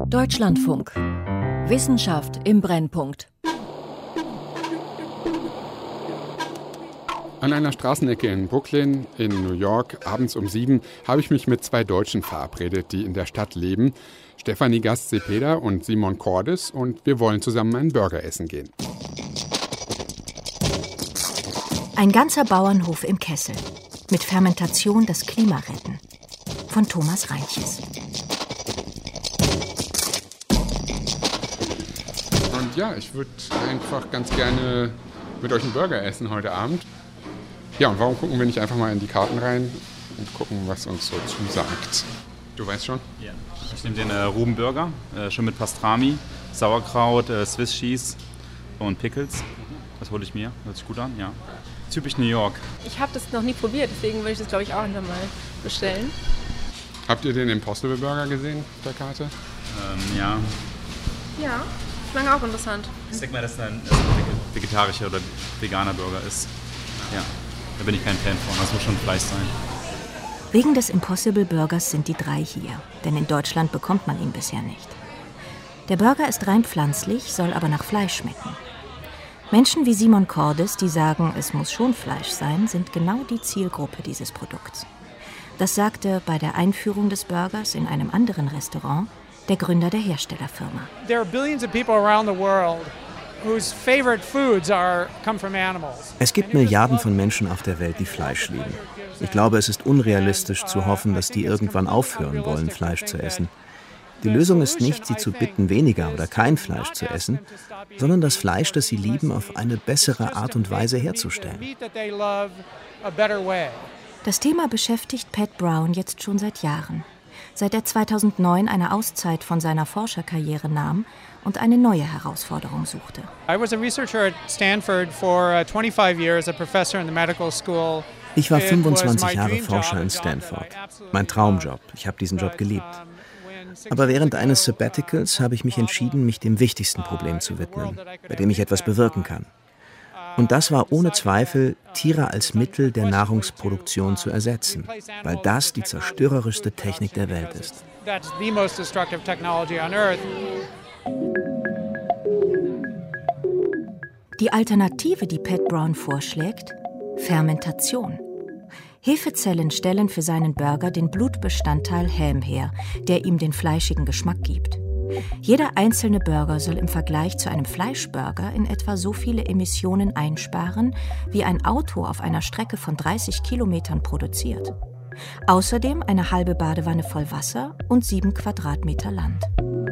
Deutschlandfunk. Wissenschaft im Brennpunkt. An einer Straßenecke in Brooklyn, in New York, abends um 7, habe ich mich mit zwei Deutschen verabredet, die in der Stadt leben. Stefanie Gast-Cepeda und Simon Cordes, und wir wollen zusammen einen Burger essen gehen. Ein ganzer Bauernhof im Kessel. Mit Fermentation das Klima retten. Von Thomas Reintjes. Und ja, ich würde einfach ganz gerne mit euch einen Burger essen heute Abend. Ja, und warum gucken wir nicht einfach mal in die Karten rein und gucken, was uns so zusagt? Du weißt schon? Ja. Ich nehme den Rubenburger, schon mit Pastrami, Sauerkraut, Swiss Cheese und Pickles. Das hole ich mir, hört sich gut an, ja. Typisch New York. Ich habe das noch nie probiert, deswegen würde ich das, glaube ich, auch mal bestellen. Habt ihr den Impossible Burger gesehen auf der Karte? Ja. Ja, klang auch interessant. Ich denke mal, dass es ein vegetarischer oder veganer Burger ist. Ja, da bin ich kein Fan von, das muss schon Fleisch sein. Wegen des Impossible Burgers sind die drei hier, denn in Deutschland bekommt man ihn bisher nicht. Der Burger ist rein pflanzlich, soll aber nach Fleisch schmecken. Menschen wie Simon Cordes, die sagen, es muss schon Fleisch sein, sind genau die Zielgruppe dieses Produkts. Das sagte bei der Einführung des Burgers in einem anderen Restaurant der Gründer der Herstellerfirma. There are billions of people around the world whose favorite foods come from animals. Es gibt Milliarden von Menschen auf der Welt, die Fleisch lieben. Ich glaube, es ist unrealistisch zu hoffen, dass die irgendwann aufhören wollen, Fleisch zu essen. Die Lösung ist nicht, sie zu bitten, weniger oder kein Fleisch zu essen, sondern das Fleisch, das sie lieben, auf eine bessere Art und Weise herzustellen. Das Thema beschäftigt Pat Brown jetzt schon seit Jahren. Seit er 2009 eine Auszeit von seiner Forscherkarriere nahm und eine neue Herausforderung suchte. Ich war 25 Jahre Forscher in Stanford. Mein Traumjob. Ich habe diesen Job geliebt. Aber während eines Sabbaticals habe ich mich entschieden, mich dem wichtigsten Problem zu widmen, bei dem ich etwas bewirken kann. Und das war ohne Zweifel, Tiere als Mittel der Nahrungsproduktion zu ersetzen, weil das die zerstörerischste Technik der Welt ist. Die Alternative, die Pat Brown vorschlägt: Fermentation. Hefezellen stellen für seinen Burger den Blutbestandteil Ham her, der ihm den fleischigen Geschmack gibt. Jeder einzelne Burger soll im Vergleich zu einem Fleischburger in etwa so viele Emissionen einsparen, wie ein Auto auf einer Strecke von 30 Kilometern produziert. Außerdem eine halbe Badewanne voll Wasser und 7 Quadratmeter Land.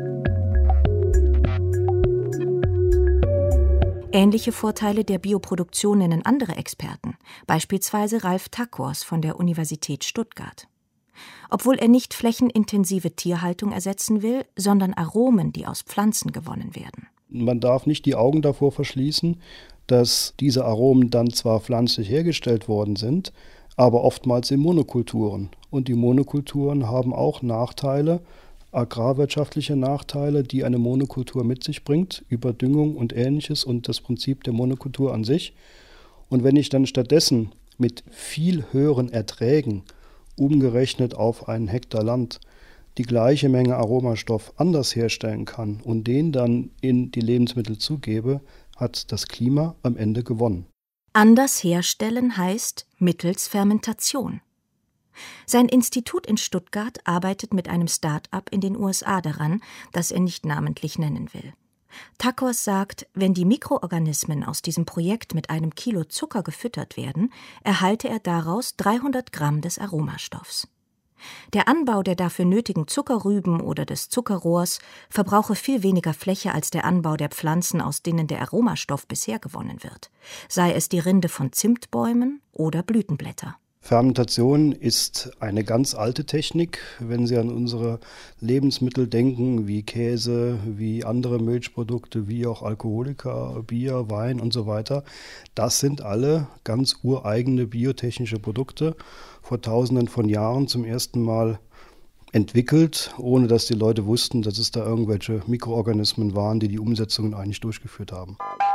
Ähnliche Vorteile der Bioproduktion nennen andere Experten, beispielsweise Ralf Takors von der Universität Stuttgart. Obwohl er nicht flächenintensive Tierhaltung ersetzen will, sondern Aromen, die aus Pflanzen gewonnen werden. Man darf nicht die Augen davor verschließen, dass diese Aromen dann zwar pflanzlich hergestellt worden sind, aber oftmals in Monokulturen. Und die Monokulturen haben auch Nachteile, agrarwirtschaftliche Nachteile, die eine Monokultur mit sich bringt, Überdüngung und Ähnliches und das Prinzip der Monokultur an sich. Und wenn ich dann stattdessen mit viel höheren Erträgen, umgerechnet auf einen Hektar Land, die gleiche Menge Aromastoff anders herstellen kann und den dann in die Lebensmittel zugebe, hat das Klima am Ende gewonnen. Anders herstellen heißt mittels Fermentation. Sein Institut in Stuttgart arbeitet mit einem Start-up in den USA daran, das er nicht namentlich nennen will. Takors sagt, wenn die Mikroorganismen aus diesem Projekt mit einem Kilo Zucker gefüttert werden, erhalte er daraus 300 Gramm des Aromastoffs. Der Anbau der dafür nötigen Zuckerrüben oder des Zuckerrohrs verbrauche viel weniger Fläche als der Anbau der Pflanzen, aus denen der Aromastoff bisher gewonnen wird, sei es die Rinde von Zimtbäumen oder Blütenblätter. Fermentation ist eine ganz alte Technik. Wenn Sie an unsere Lebensmittel denken, wie Käse, wie andere Milchprodukte, wie auch Alkoholika, Bier, Wein und so weiter, das sind alle ganz ureigene biotechnische Produkte, vor Tausenden von Jahren zum ersten Mal entwickelt, ohne dass die Leute wussten, dass es da irgendwelche Mikroorganismen waren, die die Umsetzungen eigentlich durchgeführt haben.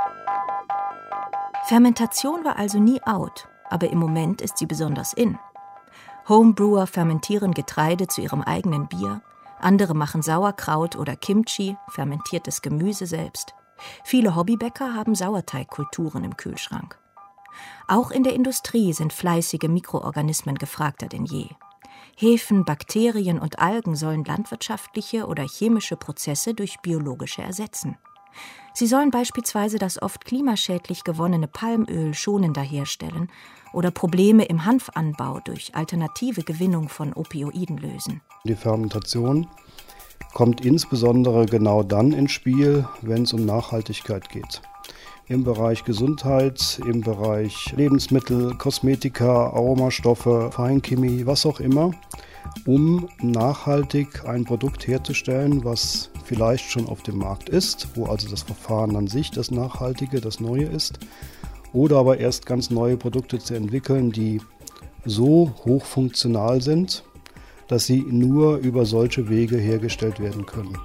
Fermentation war also nie out. Aber im Moment ist sie besonders in. Homebrewer fermentieren Getreide zu ihrem eigenen Bier, Andere machen Sauerkraut oder Kimchi, fermentiertes Gemüse selbst. Viele Hobbybäcker haben Sauerteigkulturen im Kühlschrank. Auch in der Industrie sind fleißige Mikroorganismen gefragter denn je. Hefen, Bakterien und Algen sollen landwirtschaftliche oder chemische Prozesse durch biologische ersetzen. Sie sollen beispielsweise das oft klimaschädlich gewonnene Palmöl schonender herstellen oder Probleme im Hanfanbau durch alternative Gewinnung von Opioiden lösen. Die Fermentation kommt insbesondere genau dann ins Spiel, wenn es um Nachhaltigkeit geht. Im Bereich Gesundheit, im Bereich Lebensmittel, Kosmetika, Aromastoffe, Feinchemie, was auch immer, um nachhaltig ein Produkt herzustellen, was vielleicht schon auf dem Markt ist, wo also das Verfahren an sich das Nachhaltige, das Neue ist, oder aber erst ganz neue Produkte zu entwickeln, die so hochfunktional sind, dass sie nur über solche Wege hergestellt werden können.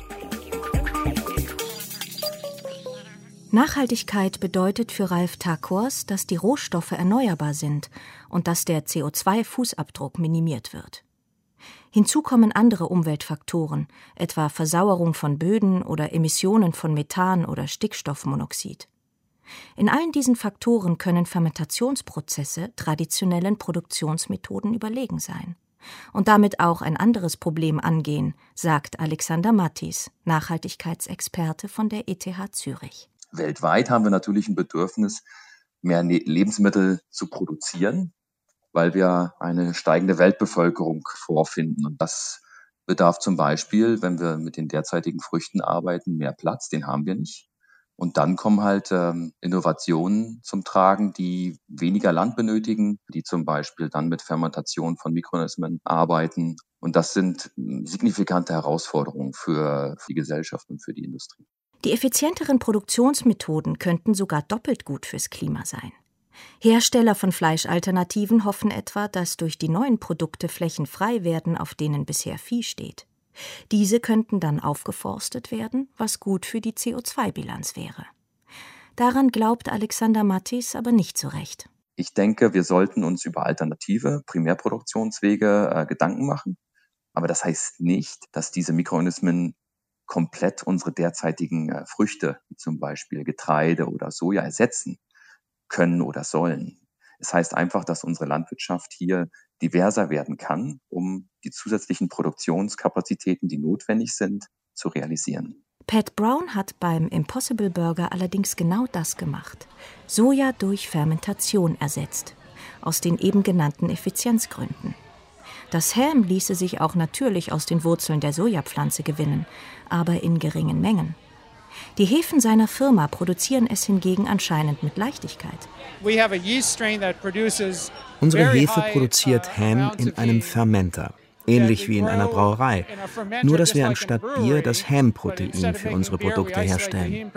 Nachhaltigkeit bedeutet für Ralf Takors, dass die Rohstoffe erneuerbar sind und dass der CO2-Fußabdruck minimiert wird. Hinzu kommen andere Umweltfaktoren, etwa Versauerung von Böden oder Emissionen von Methan oder Stickstoffmonoxid. In allen diesen Faktoren können Fermentationsprozesse traditionellen Produktionsmethoden überlegen sein. Und damit auch ein anderes Problem angehen, sagt Alexander Mattis, Nachhaltigkeitsexperte von der ETH Zürich. Weltweit haben wir natürlich ein Bedürfnis, mehr Lebensmittel zu produzieren, weil wir eine steigende Weltbevölkerung vorfinden. Und das bedarf zum Beispiel, wenn wir mit den derzeitigen Früchten arbeiten, mehr Platz, den haben wir nicht. Und dann kommen halt Innovationen zum Tragen, die weniger Land benötigen, die zum Beispiel dann mit Fermentation von Mikroorganismen arbeiten. Und das sind signifikante Herausforderungen für die Gesellschaft und für die Industrie. Die effizienteren Produktionsmethoden könnten sogar doppelt gut fürs Klima sein. Hersteller von Fleischalternativen hoffen etwa, dass durch die neuen Produkte Flächen frei werden, auf denen bisher Vieh steht. Diese könnten dann aufgeforstet werden, was gut für die CO2-Bilanz wäre. Daran glaubt Alexander Mattis aber nicht so recht. Ich denke, wir sollten uns über alternative Primärproduktionswege Gedanken machen. Aber das heißt nicht, dass diese Mikroorganismen komplett unsere derzeitigen Früchte, wie zum Beispiel Getreide oder Soja, ersetzen können oder sollen. Es heißt einfach, dass unsere Landwirtschaft hier diverser werden kann, um die zusätzlichen Produktionskapazitäten, die notwendig sind, zu realisieren. Pat Brown hat beim Impossible Burger allerdings genau das gemacht. Soja durch Fermentation ersetzt. Aus den eben genannten Effizienzgründen. Das Ham ließe sich auch natürlich aus den Wurzeln der Sojapflanze gewinnen, aber in geringen Mengen. Die Hefen seiner Firma produzieren es hingegen anscheinend mit Leichtigkeit. Unsere Hefe produziert Ham in einem Fermenter, ähnlich wie in einer Brauerei. Nur, dass wir anstatt Bier das Ham-Protein für unsere Produkte herstellen.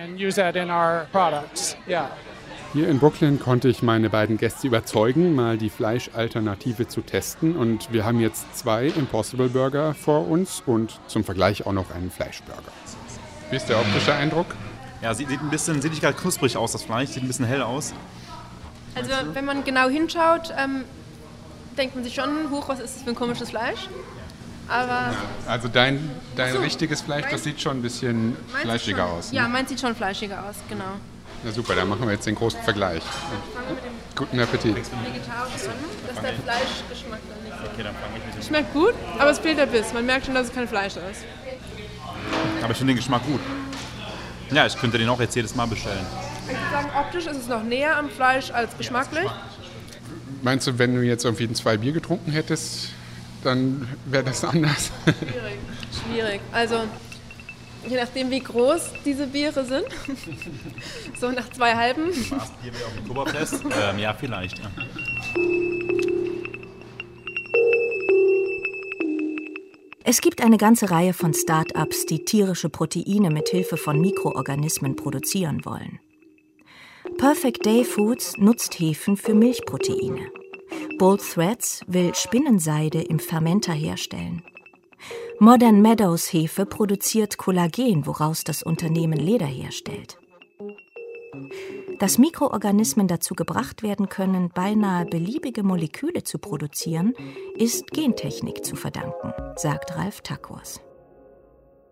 Hier in Brooklyn konnte ich meine beiden Gäste überzeugen, mal die Fleischalternative zu testen. Und wir haben jetzt 2 Impossible Burger vor uns und zum Vergleich auch noch einen Fleischburger. Wie ist der optische Eindruck? Ja, sieht nicht gerade knusprig aus, das Fleisch. Sieht ein bisschen hell aus. Also wenn man genau hinschaut, denkt man sich schon, huch, was ist das für ein komisches Fleisch? Aber also dein richtiges Fleisch, das sieht schon ein bisschen fleischiger aus. Ne? Ja, meins sieht schon fleischiger aus, genau. Na super, dann machen wir jetzt den großen Vergleich. Guten Appetit. Vegetarisch an, dass der Fleischgeschmack dann nicht so... Okay, dann fange ich mit dem. Schmeckt gut, aber es fehlt der Biss. Man merkt schon, dass es kein Fleisch ist. Aber ich finde den Geschmack gut. Ja, ich könnte den auch jetzt jedes Mal bestellen. Ich würde sagen, optisch ist es noch näher am Fleisch als geschmacklich. Meinst du, wenn du jetzt irgendwie 2 Bier getrunken hättest, dann wäre das anders? Schwierig. Also, je nachdem, wie groß diese Biere sind. So nach 2 halben. Warst du hier auf dem Oktoberfest? Ja, vielleicht. Ja. Es gibt eine ganze Reihe von Start-ups, die tierische Proteine mit Hilfe von Mikroorganismen produzieren wollen. Perfect Day Foods nutzt Hefen für Milchproteine. Bold Threads will Spinnenseide im Fermenter herstellen. Modern Meadows Hefe produziert Kollagen, woraus das Unternehmen Leder herstellt. Dass Mikroorganismen dazu gebracht werden können, beinahe beliebige Moleküle zu produzieren, ist Gentechnik zu verdanken, sagt Ralf Takors.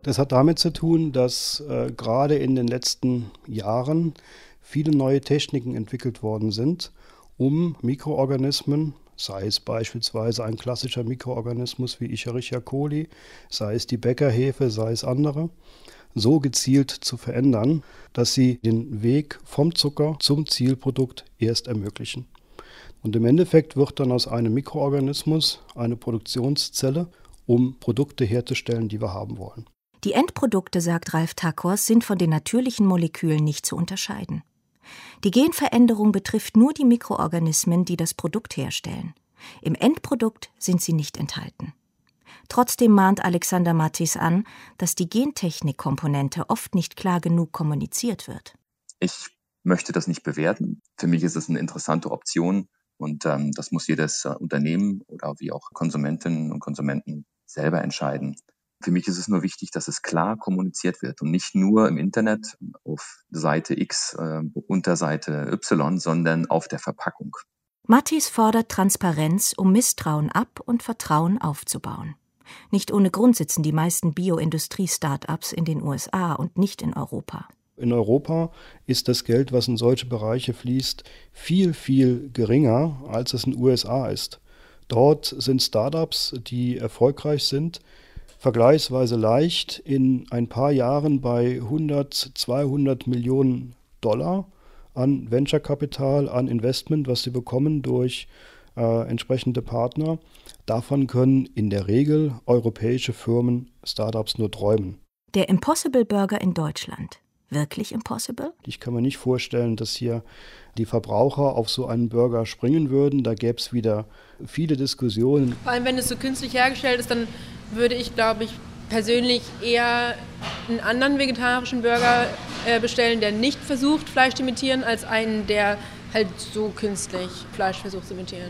Das hat damit zu tun, dass gerade in den letzten Jahren viele neue Techniken entwickelt worden sind, um Mikroorganismen, sei es beispielsweise ein klassischer Mikroorganismus wie Escherichia coli, sei es die Bäckerhefe, sei es andere, so gezielt zu verändern, dass sie den Weg vom Zucker zum Zielprodukt erst ermöglichen. Und im Endeffekt wird dann aus einem Mikroorganismus eine Produktionszelle, um Produkte herzustellen, die wir haben wollen. Die Endprodukte, sagt Ralf Takors, sind von den natürlichen Molekülen nicht zu unterscheiden. Die Genveränderung betrifft nur die Mikroorganismen, die das Produkt herstellen. Im Endprodukt sind sie nicht enthalten. Trotzdem mahnt Alexander Matthys an, dass die Gentechnik-Komponente oft nicht klar genug kommuniziert wird. Ich möchte das nicht bewerten. Für mich ist es eine interessante Option und das muss jedes Unternehmen oder wie auch Konsumentinnen und Konsumenten selber entscheiden. Für mich ist es nur wichtig, dass es klar kommuniziert wird und nicht nur im Internet auf Seite X, Unterseite Y, sondern auf der Verpackung. Matthys fordert Transparenz, um Misstrauen ab- und Vertrauen aufzubauen. Nicht ohne Grund sitzen die meisten Bioindustrie-Startups in den USA und nicht in Europa. In Europa ist das Geld, was in solche Bereiche fließt, viel, viel geringer, als es in den USA ist. Dort sind Startups, die erfolgreich sind, vergleichsweise leicht in ein paar Jahren bei 100, 200 Millionen Dollar an Venture-Kapital, an Investment, was sie bekommen durch entsprechende Partner. Davon können in der Regel europäische Firmen, Startups nur träumen. Der Impossible Burger in Deutschland. Wirklich impossible? Ich kann mir nicht vorstellen, dass hier die Verbraucher auf so einen Burger springen würden. Da gäbe es wieder viele Diskussionen. Vor allem, wenn es so künstlich hergestellt ist, dann würde ich, glaube ich, persönlich eher einen anderen vegetarischen Burger bestellen, der nicht versucht, Fleisch zu imitieren, als einen, der halt so künstlich Fleisch versucht zu imitieren.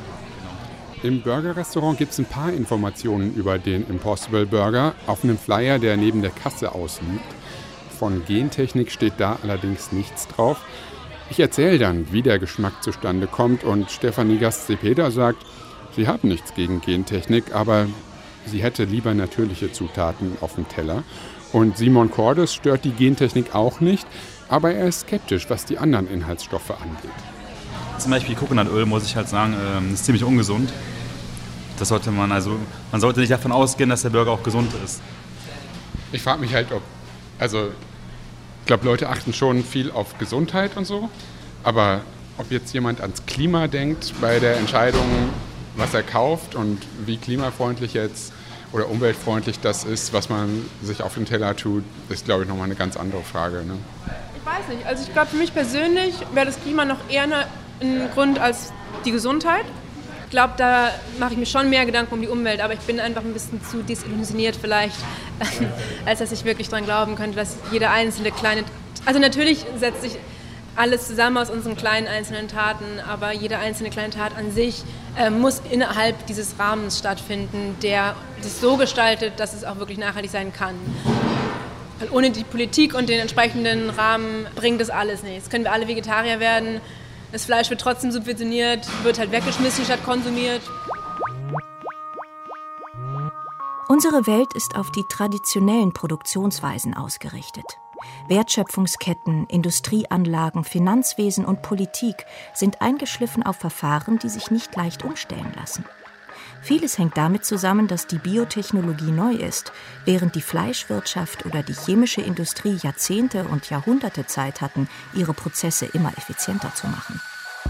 Im Burgerrestaurant gibt es ein paar Informationen über den Impossible Burger auf einem Flyer, der neben der Kasse ausliegt. Von Gentechnik steht da allerdings nichts drauf. Ich erzähle dann, wie der Geschmack zustande kommt und Stefanie Gast-Cepeda sagt, sie hat nichts gegen Gentechnik, aber sie hätte lieber natürliche Zutaten auf dem Teller. Und Simon Cordes stört die Gentechnik auch nicht, aber er ist skeptisch, was die anderen Inhaltsstoffe angeht. Zum Beispiel Coconut-Öl, muss ich halt sagen, ist ziemlich ungesund. Das sollte man sollte nicht davon ausgehen, dass der Burger auch gesund ist. Ich frage mich halt, ich glaube, Leute achten schon viel auf Gesundheit und so, aber ob jetzt jemand ans Klima denkt bei der Entscheidung, was er kauft und wie klimafreundlich jetzt oder umweltfreundlich das ist, was man sich auf den Teller tut, ist, glaube ich, nochmal eine ganz andere Frage. Ne? Ich weiß nicht. Also ich glaube, für mich persönlich wäre das Klima noch eher ein Grund als die Gesundheit. Ich glaube, da mache ich mir schon mehr Gedanken um die Umwelt, aber ich bin einfach ein bisschen zu desillusioniert vielleicht, als dass ich wirklich daran glauben könnte, dass jede einzelne kleine... Also natürlich setzt sich alles zusammen aus unseren kleinen einzelnen Taten, aber jede einzelne kleine Tat an sich muss innerhalb dieses Rahmens stattfinden, der das so gestaltet, dass es auch wirklich nachhaltig sein kann. Weil ohne die Politik und den entsprechenden Rahmen bringt das alles nichts. Können wir alle Vegetarier werden, das Fleisch wird trotzdem subventioniert, wird halt weggeschmissen statt konsumiert. Unsere Welt ist auf die traditionellen Produktionsweisen ausgerichtet. Wertschöpfungsketten, Industrieanlagen, Finanzwesen und Politik sind eingeschliffen auf Verfahren, die sich nicht leicht umstellen lassen. Vieles hängt damit zusammen, dass die Biotechnologie neu ist, während die Fleischwirtschaft oder die chemische Industrie Jahrzehnte und Jahrhunderte Zeit hatten, ihre Prozesse immer effizienter zu machen.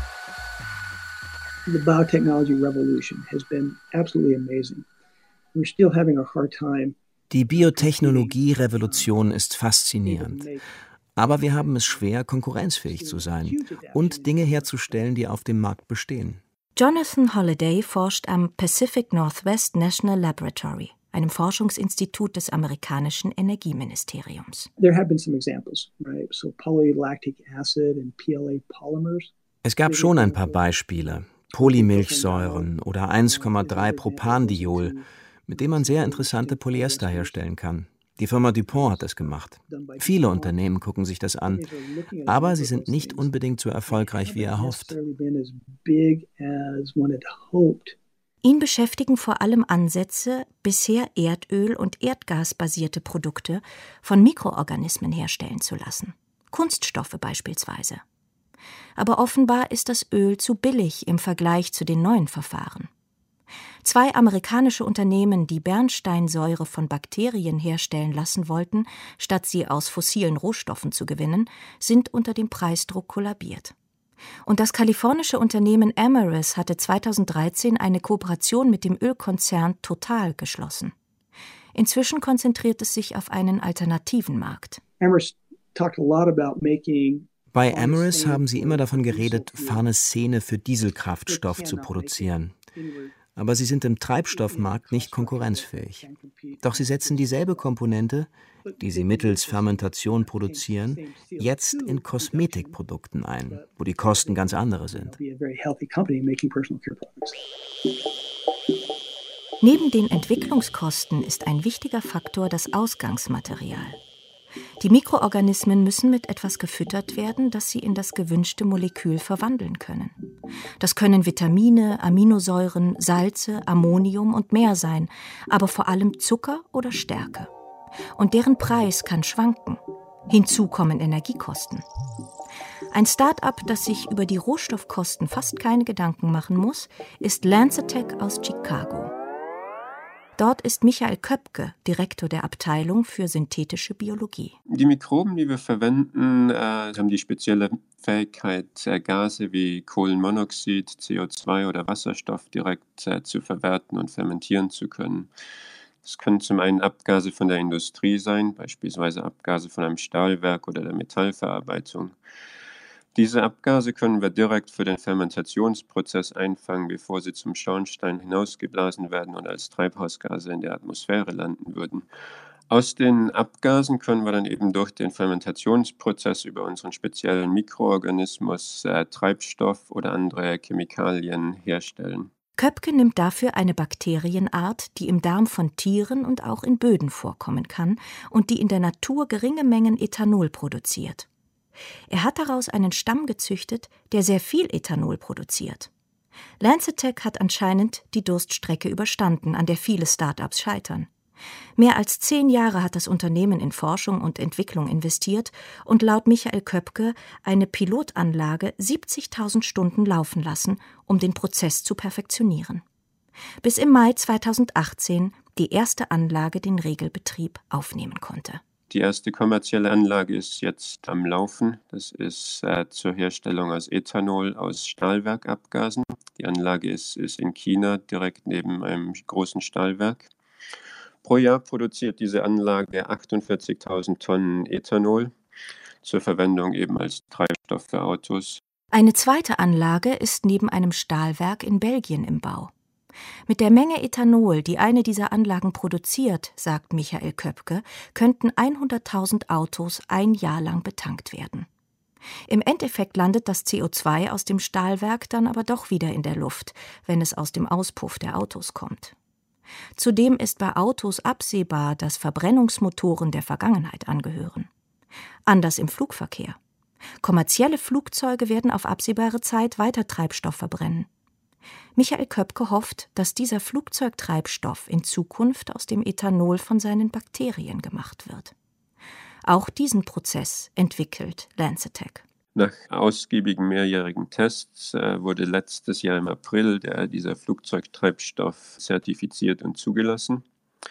The biotechnology revolution has been absolutely amazing. We're still having a hard time. Die Biotechnologie-Revolution ist faszinierend. Aber wir haben es schwer, konkurrenzfähig zu sein und Dinge herzustellen, die auf dem Markt bestehen. Jonathan Holliday forscht am Pacific Northwest National Laboratory, einem Forschungsinstitut des amerikanischen Energieministeriums. There have been some examples, right? So polylactic acid and PLA polymers. Es gab schon ein paar Beispiele. Polymilchsäuren oder 1,3-Propandiol, mit dem man sehr interessante Polyester herstellen kann. Die Firma DuPont hat das gemacht. Viele Unternehmen gucken sich das an, aber sie sind nicht unbedingt so erfolgreich wie erhofft. Ihn beschäftigen vor allem Ansätze, bisher Erdöl- und Erdgasbasierte Produkte von Mikroorganismen herstellen zu lassen. Kunststoffe beispielsweise. Aber offenbar ist das Öl zu billig im Vergleich zu den neuen Verfahren. 2 amerikanische Unternehmen, die Bernsteinsäure von Bakterien herstellen lassen wollten, statt sie aus fossilen Rohstoffen zu gewinnen, sind unter dem Preisdruck kollabiert. Und das kalifornische Unternehmen Amyris hatte 2013 eine Kooperation mit dem Ölkonzern Total geschlossen. Inzwischen konzentriert es sich auf einen alternativen Markt. Bei Amyris haben sie immer davon geredet, Pharmacene für Dieselkraftstoff zu produzieren. Aber sie sind im Treibstoffmarkt nicht konkurrenzfähig. Doch sie setzen dieselbe Komponente, die sie mittels Fermentation produzieren, jetzt in Kosmetikprodukten ein, wo die Kosten ganz andere sind. Neben den Entwicklungskosten ist ein wichtiger Faktor das Ausgangsmaterial. Die Mikroorganismen müssen mit etwas gefüttert werden, das sie in das gewünschte Molekül verwandeln können. Das können Vitamine, Aminosäuren, Salze, Ammonium und mehr sein, aber vor allem Zucker oder Stärke. Und deren Preis kann schwanken. Hinzu kommen Energiekosten. Ein Start-up, das sich über die Rohstoffkosten fast keine Gedanken machen muss, ist LanzaTech aus Chicago. Dort ist Michael Köpke, Direktor der Abteilung für synthetische Biologie. Die Mikroben, die wir verwenden, haben die spezielle Fähigkeit, Gase wie Kohlenmonoxid, CO2 oder Wasserstoff direkt zu verwerten und fermentieren zu können. Das können zum einen Abgase von der Industrie sein, beispielsweise Abgase von einem Stahlwerk oder der Metallverarbeitung. Diese Abgase können wir direkt für den Fermentationsprozess einfangen, bevor sie zum Schornstein hinausgeblasen werden und als Treibhausgase in der Atmosphäre landen würden. Aus den Abgasen können wir dann eben durch den Fermentationsprozess über unseren speziellen Mikroorganismus Treibstoff oder andere Chemikalien herstellen. Köpke nimmt dafür eine Bakterienart, die im Darm von Tieren und auch in Böden vorkommen kann und die in der Natur geringe Mengen Ethanol produziert. Er hat daraus einen Stamm gezüchtet, der sehr viel Ethanol produziert. LanzaTech hat anscheinend die Durststrecke überstanden, an der viele Start-ups scheitern. Mehr als 10 Jahre hat das Unternehmen in Forschung und Entwicklung investiert und laut Michael Köpke eine Pilotanlage 70.000 Stunden laufen lassen, um den Prozess zu perfektionieren. Bis im Mai 2018 die erste Anlage den Regelbetrieb aufnehmen konnte. Die erste kommerzielle Anlage ist jetzt am Laufen. Das ist zur Herstellung aus Ethanol aus Stahlwerkabgasen. Die Anlage ist in China, direkt neben einem großen Stahlwerk. Pro Jahr produziert diese Anlage 48.000 Tonnen Ethanol zur Verwendung eben als Treibstoff für Autos. Eine zweite Anlage ist neben einem Stahlwerk in Belgien im Bau. Mit der Menge Ethanol, die eine dieser Anlagen produziert, sagt Michael Köpke, könnten 100.000 Autos ein Jahr lang betankt werden. Im Endeffekt landet das CO2 aus dem Stahlwerk dann aber doch wieder in der Luft, wenn es aus dem Auspuff der Autos kommt. Zudem ist bei Autos absehbar, dass Verbrennungsmotoren der Vergangenheit angehören. Anders im Flugverkehr. Kommerzielle Flugzeuge werden auf absehbare Zeit weiter Treibstoff verbrennen. Michael Köpke hofft, dass dieser Flugzeugtreibstoff in Zukunft aus dem Ethanol von seinen Bakterien gemacht wird. Auch diesen Prozess entwickelt LanzaTech. Nach ausgiebigen mehrjährigen Tests wurde letztes Jahr im April dieser Flugzeugtreibstoff zertifiziert und zugelassen.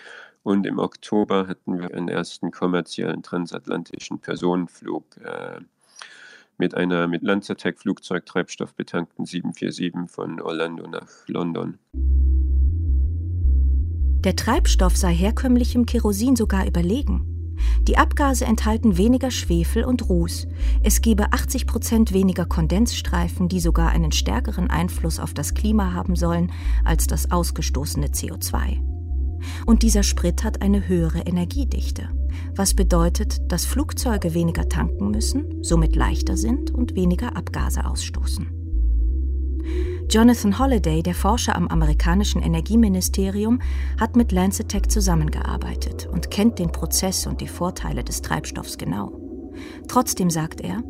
Und im Oktober hatten wir einen ersten kommerziellen transatlantischen Personenflug mit einer mit LanzaTech Flugzeugtreibstoff betankten 747 von Orlando nach London. Der Treibstoff sei herkömmlichem Kerosin sogar überlegen. Die Abgase enthalten weniger Schwefel und Ruß. Es gebe 80% weniger Kondensstreifen, die sogar einen stärkeren Einfluss auf das Klima haben sollen als das ausgestoßene CO2. Und dieser Sprit hat eine höhere Energiedichte, was bedeutet, dass Flugzeuge weniger tanken müssen, somit leichter sind und weniger Abgase ausstoßen. Jonathan Holliday, der Forscher am amerikanischen Energieministerium, hat mit LanzaTech zusammengearbeitet und kennt den Prozess und die Vorteile des Treibstoffs genau. Trotzdem sagt er,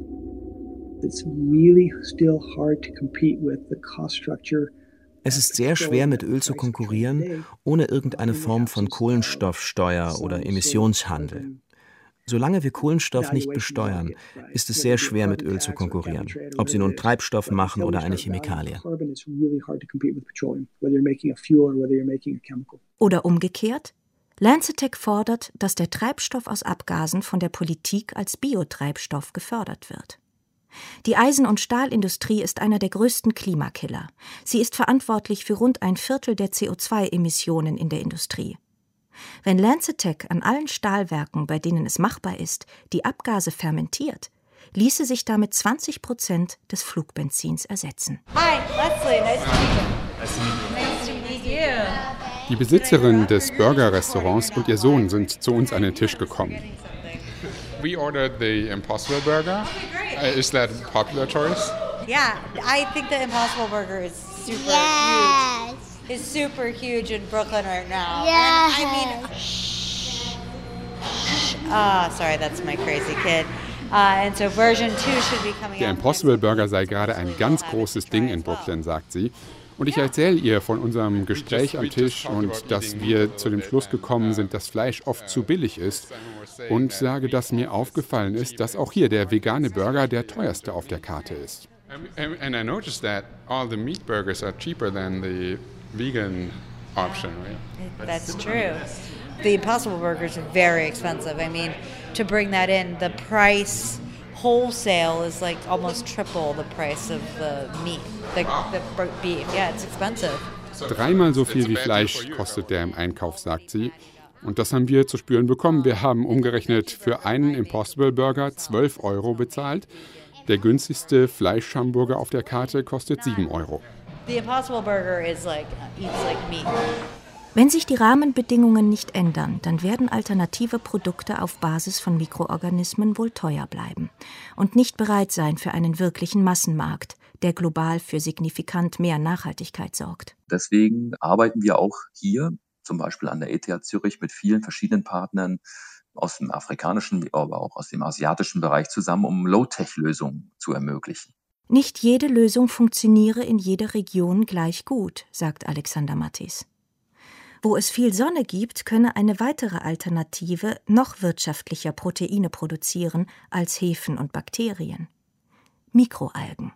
Es ist sehr schwer, mit Öl zu konkurrieren, ohne irgendeine Form von Kohlenstoffsteuer oder Emissionshandel. Solange wir Kohlenstoff nicht besteuern, ist es sehr schwer, mit Öl zu konkurrieren, ob Sie nun Treibstoff machen oder eine Chemikalie. Oder umgekehrt? LanzaTech fordert, dass der Treibstoff aus Abgasen von der Politik als Biotreibstoff gefördert wird. Die Eisen- und Stahlindustrie ist einer der größten Klimakiller. Sie ist verantwortlich für rund 1/4 der CO2-Emissionen in der Industrie. Wenn LanzaTech an allen Stahlwerken, bei denen es machbar ist, die Abgase fermentiert, ließe sich damit 20% des Flugbenzins ersetzen. Hi, Leslie, nice to meet you. Nice to meet you. Die Besitzerin des Burger-Restaurants und ihr Sohn sind zu uns an den Tisch gekommen. We ordered the Impossible Burger. Is that a popular choice? Yeah, I think the Impossible Burger is super huge. It's super huge in Brooklyn right now. Yeah. And I mean, sorry, that's my crazy kid. And so version 2 should be coming out. Der Impossible Burger sei gerade ein ganz großes Ding in Brooklyn, sagt sie. Und ich erzähle ihr von unserem Gespräch am Tisch und dass wir zu dem Schluss gekommen sind, dass Fleisch oft zu billig ist. Und sage, dass mir aufgefallen ist, dass auch hier der vegane Burger der teuerste auf der Karte ist. And I noticed that all the meat burgers are cheaper than the vegan option, right? That's true. The Impossible Burger is very expensive. I mean, to bring that in, the price wholesale is like almost triple the price of the meat, the beef. Yeah, it's expensive. 3-mal so viel wie Fleisch kostet der im Einkauf, sagt sie. Und das haben wir zu spüren bekommen. Wir haben umgerechnet für einen Impossible Burger 12 € bezahlt. Der günstigste Fleischhamburger auf der Karte kostet 7 €. The Impossible Burger is like eats like meat. Wenn sich die Rahmenbedingungen nicht ändern, dann werden alternative Produkte auf Basis von Mikroorganismen wohl teuer bleiben und nicht bereit sein für einen wirklichen Massenmarkt, der global für signifikant mehr Nachhaltigkeit sorgt. Deswegen arbeiten wir auch hier, zum Beispiel an der ETH Zürich, mit vielen verschiedenen Partnern aus dem afrikanischen, aber auch aus dem asiatischen Bereich zusammen, um Low-Tech-Lösungen zu ermöglichen. Nicht jede Lösung funktioniere in jeder Region gleich gut, sagt Alexander Mattis. Wo es viel Sonne gibt, könne eine weitere Alternative noch wirtschaftlicher Proteine produzieren als Hefen und Bakterien. Mikroalgen.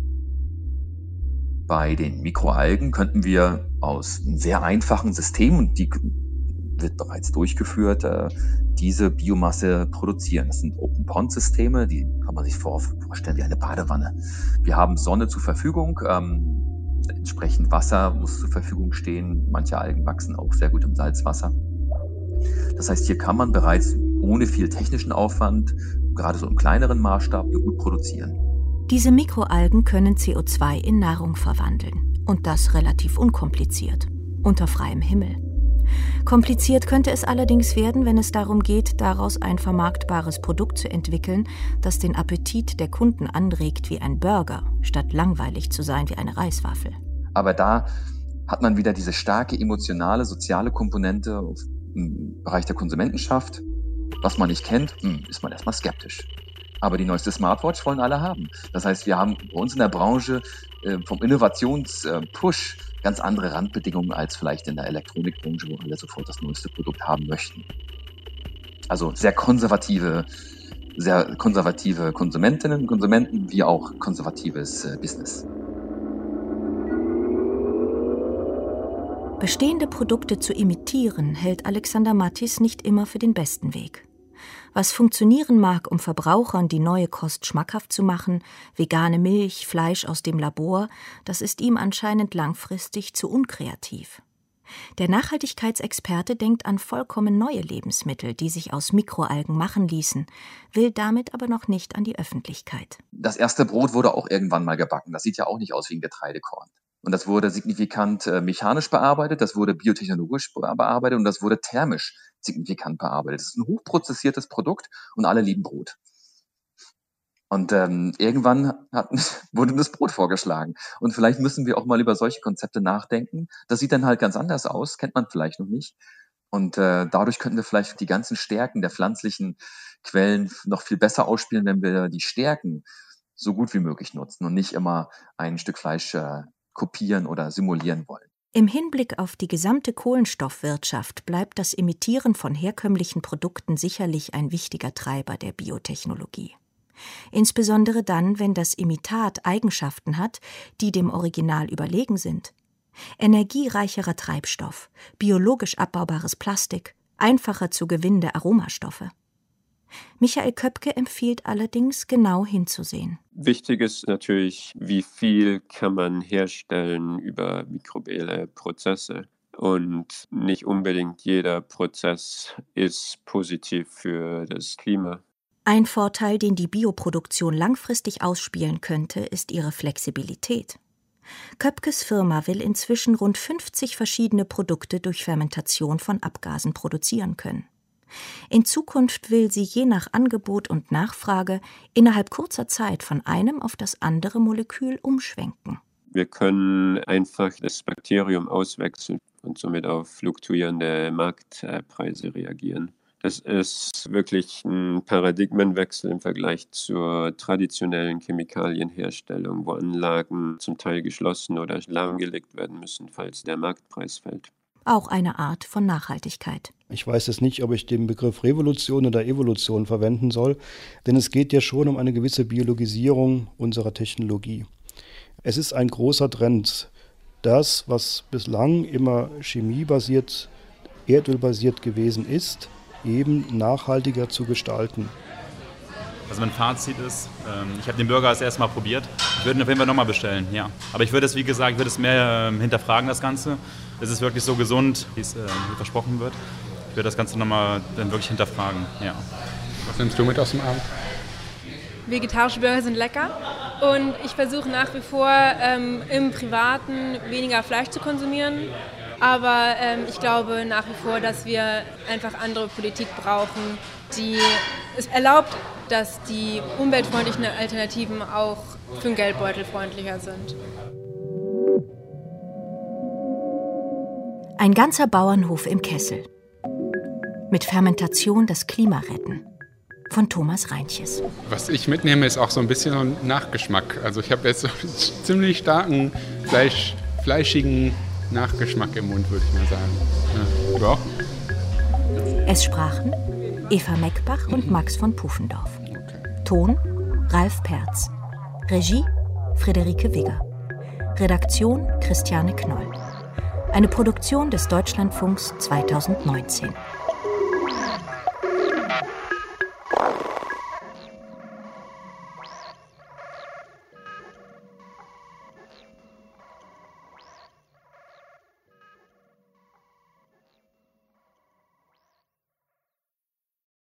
Bei den Mikroalgen könnten wir aus einem sehr einfachen System, und die wird bereits durchgeführt, diese Biomasse produzieren. Das sind Open-Pond-Systeme, die kann man sich vorstellen wie eine Badewanne. Wir haben Sonne zur Verfügung, entsprechend Wasser muss zur Verfügung stehen. Manche Algen wachsen auch sehr gut im Salzwasser. Das heißt, hier kann man bereits ohne viel technischen Aufwand, gerade so im kleineren Maßstab, gut produzieren. Diese Mikroalgen können CO2 in Nahrung verwandeln. Und das relativ unkompliziert, unter freiem Himmel. Kompliziert könnte es allerdings werden, wenn es darum geht, daraus ein vermarktbares Produkt zu entwickeln, das den Appetit der Kunden anregt wie ein Burger, statt langweilig zu sein wie eine Reiswaffel. Aber da hat man wieder diese starke emotionale, soziale Komponente im Bereich der Konsumentenschaft. Was man nicht kennt, ist man erstmal skeptisch. Aber die neueste Smartwatch wollen alle haben. Das heißt, wir haben bei uns in der Branche vom Innovationspush ganz andere Randbedingungen als vielleicht in der Elektronikbranche, wo alle sofort das neueste Produkt haben möchten. Also sehr konservative Konsumentinnen und Konsumenten, wie auch konservatives Business. Bestehende Produkte zu imitieren, hält Alexander Mattis nicht immer für den besten Weg. Was funktionieren mag, um Verbrauchern die neue Kost schmackhaft zu machen, vegane Milch, Fleisch aus dem Labor, das ist ihm anscheinend langfristig zu unkreativ. Der Nachhaltigkeitsexperte denkt an vollkommen neue Lebensmittel, die sich aus Mikroalgen machen ließen, will damit aber noch nicht an die Öffentlichkeit. Das erste Brot wurde auch irgendwann mal gebacken. Das sieht ja auch nicht aus wie ein Getreidekorn. Und das wurde signifikant mechanisch bearbeitet, das wurde biotechnologisch bearbeitet und das wurde thermisch signifikant bearbeitet. Das ist ein hochprozessiertes Produkt und alle lieben Brot. Und irgendwann wurde das Brot vorgeschlagen. Und vielleicht müssen wir auch mal über solche Konzepte nachdenken. Das sieht dann halt ganz anders aus, kennt man vielleicht noch nicht. Und dadurch könnten wir vielleicht die ganzen Stärken der pflanzlichen Quellen noch viel besser ausspielen, wenn wir die Stärken so gut wie möglich nutzen und nicht immer ein Stück Fleisch kopieren oder simulieren wollen. Im Hinblick auf die gesamte Kohlenstoffwirtschaft bleibt das Imitieren von herkömmlichen Produkten sicherlich ein wichtiger Treiber der Biotechnologie. Insbesondere dann, wenn das Imitat Eigenschaften hat, die dem Original überlegen sind. Energiereicherer Treibstoff, biologisch abbaubares Plastik, einfacher zu gewinnende Aromastoffe. Michael Köpke empfiehlt allerdings, genau hinzusehen. Wichtig ist natürlich, wie viel kann man herstellen über mikrobielle Prozesse. Und nicht unbedingt jeder Prozess ist positiv für das Klima. Ein Vorteil, den die Bioproduktion langfristig ausspielen könnte, ist ihre Flexibilität. Köpkes Firma will inzwischen rund 50 verschiedene Produkte durch Fermentation von Abgasen produzieren können. In Zukunft will sie je nach Angebot und Nachfrage innerhalb kurzer Zeit von einem auf das andere Molekül umschwenken. Wir können einfach das Bakterium auswechseln und somit auf fluktuierende Marktpreise reagieren. Das ist wirklich ein Paradigmenwechsel im Vergleich zur traditionellen Chemikalienherstellung, wo Anlagen zum Teil geschlossen oder lahmgelegt werden müssen, falls der Marktpreis fällt. Auch eine Art von Nachhaltigkeit. Ich weiß jetzt nicht, ob ich den Begriff Revolution oder Evolution verwenden soll, denn es geht ja schon um eine gewisse Biologisierung unserer Technologie. Es ist ein großer Trend, das, was bislang immer chemiebasiert, erdölbasiert gewesen ist, eben nachhaltiger zu gestalten. Also mein Fazit ist, ich habe den Burger das erste Mal probiert. Ich würde ihn auf jeden Fall nochmal bestellen, ja. Aber ich würde es, wie gesagt, mehr hinterfragen, das Ganze. Ist es wirklich so gesund, wie es versprochen wird? Ich würde das Ganze nochmal dann wirklich hinterfragen, ja. Was nimmst du mit aus dem Abend? Vegetarische Burger sind lecker und ich versuche nach wie vor im Privaten weniger Fleisch zu konsumieren. Aber ich glaube nach wie vor, dass wir einfach andere Politik brauchen, die es erlaubt, dass die umweltfreundlichen Alternativen auch für den Geldbeutel freundlicher sind. Ein ganzer Bauernhof im Kessel. Mit Fermentation das Klima retten. Von Thomas Reintjes. Was ich mitnehme, ist auch so ein bisschen so ein Nachgeschmack. Also ich habe jetzt so einen ziemlich starken, fleischigen Nachgeschmack im Mund, würde ich mal sagen. Ja. Du auch? Es sprachen Eva Meckbach und Max von Pufendorf. Ton Ralf Perz. Regie Friederike Wigger. Redaktion Christiane Knoll. Eine Produktion des Deutschlandfunks 2019.